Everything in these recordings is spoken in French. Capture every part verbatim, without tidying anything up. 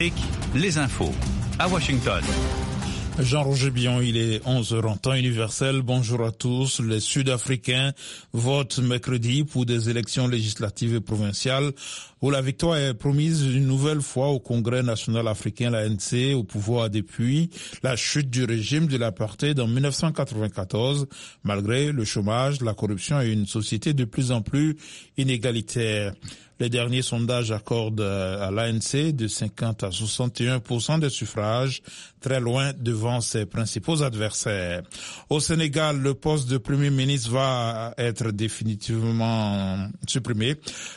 Les infos à Washington. Jean-Roger Billon, il est onze heures en temps universel. Bonjour à tous. Les Sud-Africains votent mercredi pour des élections législatives et provinciales où la victoire est promise une nouvelle fois au Congrès national africain, l'A N C, au pouvoir depuis la chute du régime de l'apartheid en dix-neuf cent quatre-vingt-quatorze, malgré le chômage, la corruption et une société de plus en plus inégalitaire. Les derniers sondages accordent à l'A N C de cinquante à soixante et un pour cent des suffrages, très loin devant ses principaux adversaires. Au Sénégal, le poste de Premier ministre va être définitivement supprimé.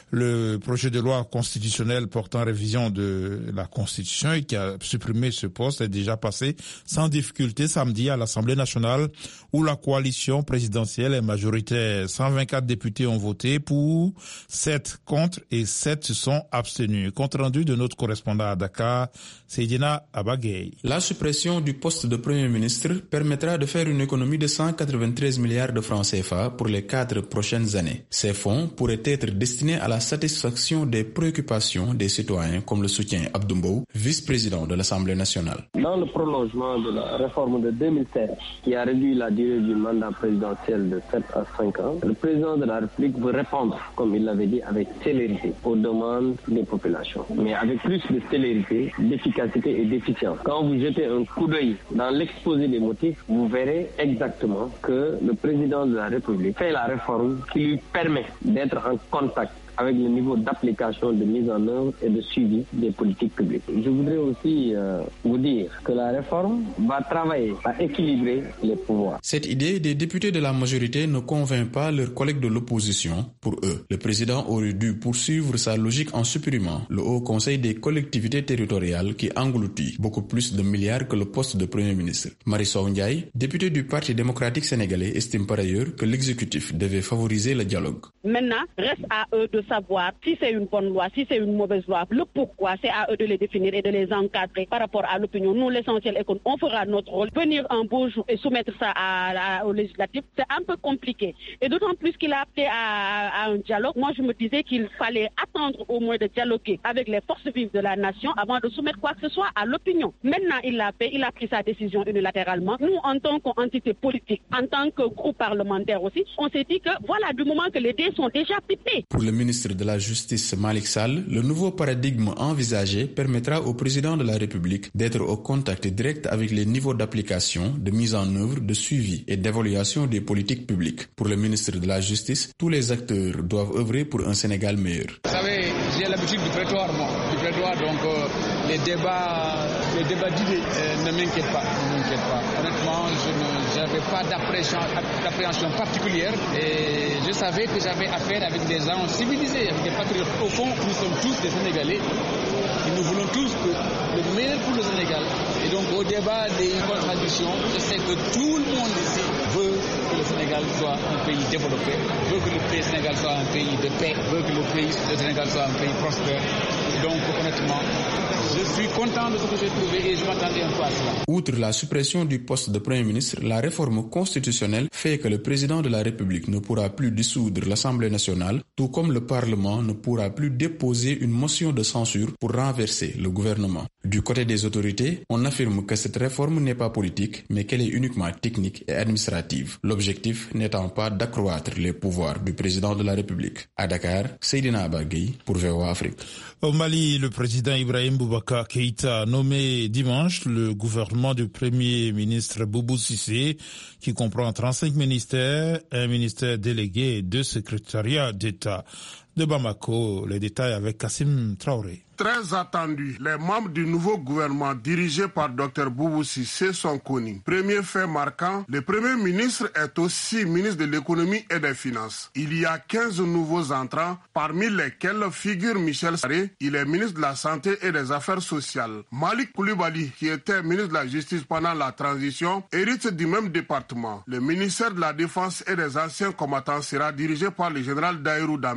Le projet de loi constitutionnelle portant révision de la Constitution et qui a supprimé ce poste est déjà passé sans difficulté samedi à l'Assemblée nationale où la coalition présidentielle est majoritaire. cent vingt-quatre députés ont voté pour, sept contre et sept se sont abstenus. Compte rendu de notre correspondant à Dakar, Seydina Abagay. La suppression du poste de Premier ministre permettra de faire une économie de cent quatre-vingt-treize milliards de francs C F A pour les quatre prochaines années. Ces fonds pourraient être destinés à la satisfaction des préoccupations des citoyens, comme le soutient Abdoumbo, vice-président de l'Assemblée nationale. Dans le prolongement de la réforme de deux mille sept, qui a réduit la durée du mandat présidentiel de sept à cinq ans, le président de la République veut répondre, comme il l'avait dit, avec célérité aux demandes des populations, mais avec plus de célérité, d'efficacité et d'efficience. Quand vous jetez un coup d'œil dans l'exposé des motifs, vous verrez exactement que le président de la République fait la réforme qui lui permet d'être en contact avec le niveau d'application, de mise en œuvre et de suivi des politiques publiques. Je voudrais aussi euh, vous dire que la réforme va travailler à équilibrer les pouvoirs. Cette idée des députés de la majorité ne convainc pas leurs collègues de l'opposition. Pour eux, le président aurait dû poursuivre sa logique en supprimant le Haut Conseil des collectivités territoriales qui engloutit beaucoup plus de milliards que le poste de Premier ministre. Marisol Ndiaye, députée du Parti démocratique sénégalais, estime par ailleurs que l'exécutif devait favoriser le dialogue. Maintenant, reste à eux de savoir si c'est une bonne loi, si c'est une mauvaise loi, le pourquoi, c'est à eux de les définir et de les encadrer par rapport à l'opinion. Nous, l'essentiel est qu'on fera notre rôle. Venir un beau jour et soumettre ça à, à, au législatif, c'est un peu compliqué. Et d'autant plus qu'il a appelé à, à un dialogue. Moi, je me disais qu'il fallait attendre au moins de dialoguer avec les forces vives de la nation avant de soumettre quoi que ce soit à l'opinion. Maintenant, il l'a fait, il a pris sa décision unilatéralement. Nous, en tant qu'entité politique, en tant que groupe parlementaire aussi, on s'est dit que voilà, du moment que les dés sont déjà pipés. Pour le ministre de la Justice Malick Sall, le nouveau paradigme envisagé permettra au président de la République d'être au contact direct avec les niveaux d'application, de mise en œuvre, de suivi et d'évaluation des politiques publiques. Pour le ministre de la Justice, tous les acteurs doivent œuvrer pour un Sénégal meilleur. Vous savez, j'ai l'habitude du prétoire, moi, du prétoire, donc euh, les débats, les débats d'idées euh, ne m'inquiètent pas, ne m'inquiètent pas. Honnêtement, je n'avais pas d'appréhension, d'appréhension particulière et je savais que j'avais affaire avec des gens civilisés, avec des patriotes. Au fond, nous sommes tous des Sénégalais et nous voulons tous que le meilleur pour le Sénégal. Et donc au débat des contradictions, je sais que tout le monde ici veut que le Sénégal soit un pays développé, veut que le pays Sénégal soit un pays de paix, veut que le pays le Sénégal soit un pays prospère. Et donc honnêtement, je suis content de ce que j'ai trouvé et je m'attendais un peu à cela. Outre la suppression du poste de Premier ministre, la réforme constitutionnelle fait que le président de la République ne pourra plus dissoudre l'Assemblée nationale, tout comme le Parlement ne pourra plus déposer une motion de censure pour renverser le gouvernement. Du côté des autorités, on affirme que cette réforme n'est pas politique, mais qu'elle est uniquement technique et administrative. L'objectif n'étant pas d'accroître les pouvoirs du président de la République. À Dakar, Seydina Abagay pour V O A Afrique. Au Mali, le président Ibrahim Boubacar Keïta a nommé dimanche le gouvernement du premier ministre Boubou Cissé, qui comprend trente-cinq ministères, un ministère délégué et deux secrétariats d'État. De Bamako, les détails avec Kassim Traoré. Très attendu, les membres du nouveau gouvernement dirigé par Dr Boubou Cissé sont connus. Premier fait marquant, le Premier ministre est aussi ministre de l'économie et des finances. Il y a quinze nouveaux entrants, parmi lesquels figure Michel Sarré, il est ministre de la Santé et des Affaires sociales. Malik Koulibaly, qui était ministre de la Justice pendant la transition, hérite du même département. Le ministère de la Défense et des Anciens combattants sera dirigé par le général Daïrou Damele,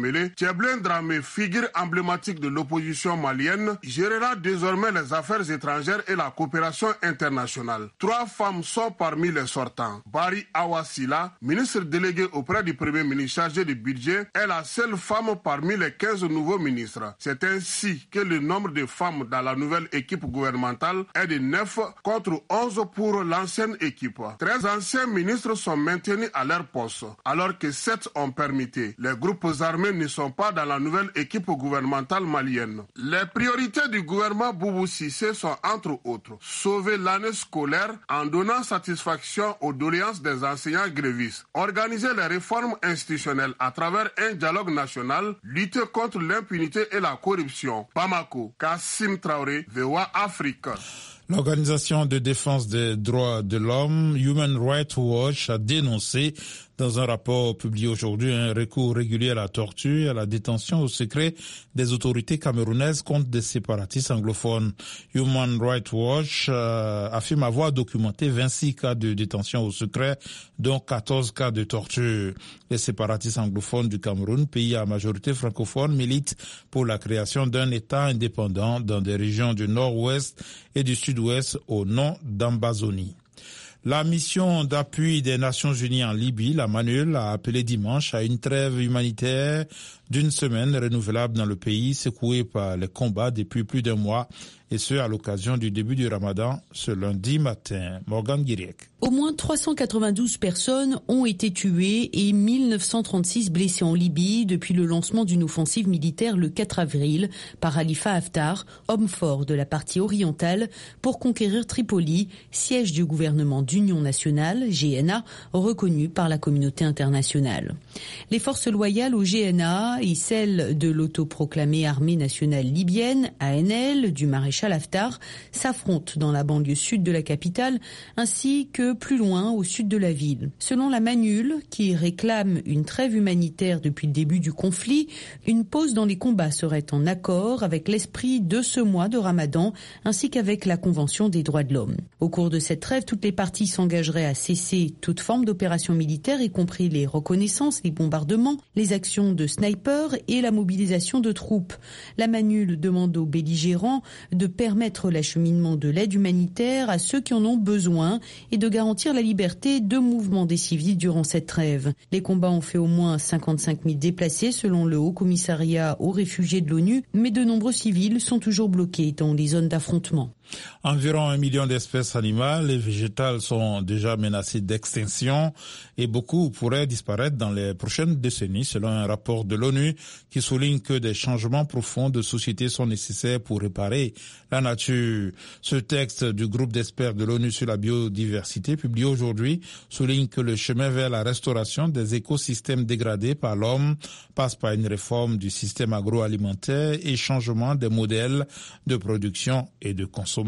Tchéblin Dramé, figure emblématique de l'opposition malienne, gérera désormais les affaires étrangères et la coopération internationale. Trois femmes sont parmi les sortants. Bari Awasila, ministre déléguée auprès du Premier ministre chargé du budget, est la seule femme parmi les quinze nouveaux ministres. C'est ainsi que le nombre de femmes dans la nouvelle équipe gouvernementale est de neuf contre onze pour l'ancienne équipe. treize anciens ministres sont maintenus à leur poste, alors que sept ont permuté. Les groupes armés ne sont pas dans la nouvelle équipe gouvernementale malienne. Les priorités du gouvernement Boubou Cissé sont entre autres sauver l'année scolaire en donnant satisfaction aux doléances des enseignants grévistes, organiser les réformes institutionnelles à travers un dialogue national, lutter contre l'impunité et la corruption. Bamako, Kassim Traoré, V O A Afrique. L'Organisation de défense des droits de l'homme, Human Rights Watch, a dénoncé dans un rapport publié aujourd'hui un recours régulier à la torture et à la détention au secret des autorités camerounaises contre des séparatistes anglophones. Human Rights Watch euh, affirme avoir documenté vingt-six cas de détention au secret, dont quatorze cas de torture. Les séparatistes anglophones du Cameroun, pays à majorité francophone, militent pour la création d'un État indépendant dans des régions du nord-ouest et du sud-ouest au nom d'Ambazonie. La mission d'appui des Nations Unies en Libye, la MANUL, a appelé dimanche à une trêve humanitaire d'une semaine renouvelable dans le pays secoué par les combats depuis plus d'un mois, et ce à l'occasion du début du Ramadan ce lundi matin. Morgan Guiriek. Au moins trois cent quatre-vingt-douze personnes ont été tuées et mille neuf cent trente-six blessées en Libye depuis le lancement d'une offensive militaire le quatre avril par Khalifa Haftar, homme fort de la partie orientale, pour conquérir Tripoli, siège du gouvernement d'union nationale, G N A, reconnu par la communauté internationale. Les forces loyales au G N A et celles de l'autoproclamée armée nationale libyenne, A N L, du maréchal Haftar, s'affrontent dans la banlieue sud de la capitale, ainsi que plus loin au sud de la ville. Selon la MANUL, qui réclame une trêve humanitaire depuis le début du conflit, une pause dans les combats serait en accord avec l'esprit de ce mois de Ramadan, ainsi qu'avec la Convention des droits de l'homme. Au cours de cette trêve, toutes les parties s'engageraient à cesser toute forme d'opération militaire, y compris les reconnaissances, les bombardements, les actions de snipers et la mobilisation de troupes. La MANUL demande aux belligérants de permettre l'acheminement de l'aide humanitaire à ceux qui en ont besoin et de garantir la liberté de mouvement des civils durant cette trêve. Les combats ont fait au moins cinquante-cinq mille déplacés selon le Haut Commissariat aux réfugiés de l'ONU, mais de nombreux civils sont toujours bloqués dans les zones d'affrontement. Environ un million d'espèces animales et végétales sont déjà menacées d'extinction et beaucoup pourraient disparaître dans les prochaines décennies selon un rapport de l'ONU qui souligne que des changements profonds de société sont nécessaires pour réparer la nature. Ce texte du groupe d'experts de l'ONU sur la biodiversité publié aujourd'hui souligne que le chemin vers la restauration des écosystèmes dégradés par l'homme passe par une réforme du système agroalimentaire et changement des modèles de production et de consommation.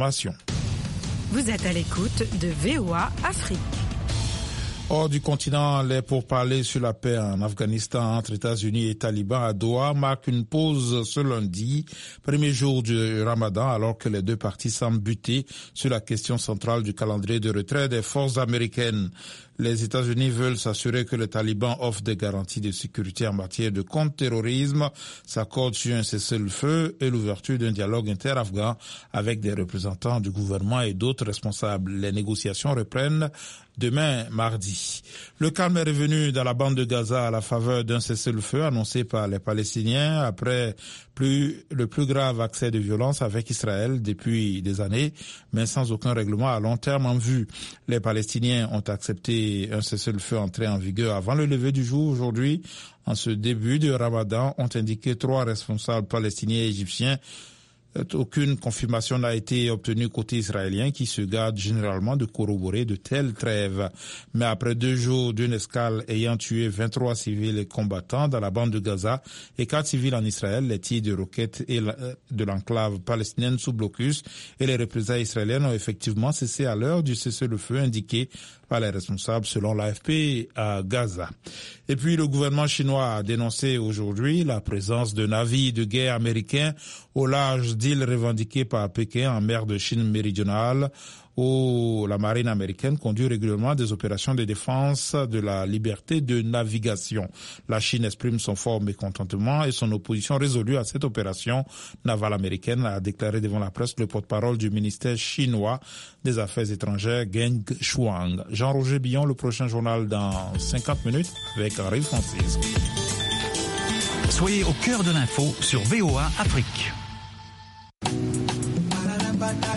Vous êtes à l'écoute de V O A Afrique. Hors du continent, les pourparlers sur la paix en Afghanistan entre États-Unis et talibans à Doha marquent une pause ce lundi, premier jour du Ramadan, alors que les deux parties semblent buter sur la question centrale du calendrier de retrait des forces américaines. Les États-Unis veulent s'assurer que les talibans offrent des garanties de sécurité en matière de contre-terrorisme, s'accordent sur un cessez-le-feu et l'ouverture d'un dialogue inter-afghan avec des représentants du gouvernement et d'autres responsables. Les négociations reprennent demain, mardi. Le calme est revenu dans la bande de Gaza à la faveur d'un cessez-le-feu annoncé par les Palestiniens après plus, le plus grave accès de violence avec Israël depuis des années, mais sans aucun règlement à long terme en vue. Les Palestiniens ont accepté un cessez-le-feu entré en vigueur avant le lever du jour aujourd'hui. En ce début de Ramadan, ont indiqué trois responsables palestiniens et égyptiens. Aucune confirmation n'a été obtenue côté israélien qui se garde généralement de corroborer de telles trêves. Mais après deux jours d'une escale ayant tué vingt-trois civils et combattants dans la bande de Gaza et quatre civils en Israël, les tirs de roquettes et de l'enclave palestinienne sous blocus et les représailles israéliennes ont effectivement cessé à l'heure du cessez-le-feu indiqué par les responsables selon l'A F P à Gaza. Et puis le gouvernement chinois a dénoncé aujourd'hui la présence de navires de guerre américains au large deal revendiqué par Pékin en mer de Chine méridionale, où la marine américaine conduit régulièrement des opérations de défense de la liberté de navigation. La Chine exprime son fort mécontentement et son opposition résolue à cette opération navale américaine, a déclaré devant la presse le porte-parole du ministère chinois des Affaires étrangères, Geng Shuang. Jean-Roger Billon, le prochain journal dans cinquante minutes avec Henri Francis. Soyez au cœur de l'info sur V O A Afrique.